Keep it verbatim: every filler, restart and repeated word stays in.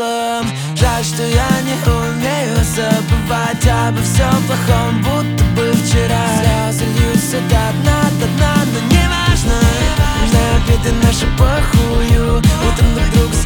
прошлом. Жаль, что я не умею забывать обо всем плохом, будто бы вчера. Слезы льются до дна, до дна, но не важно. Знаю, обиды наши похую. Утром друг друга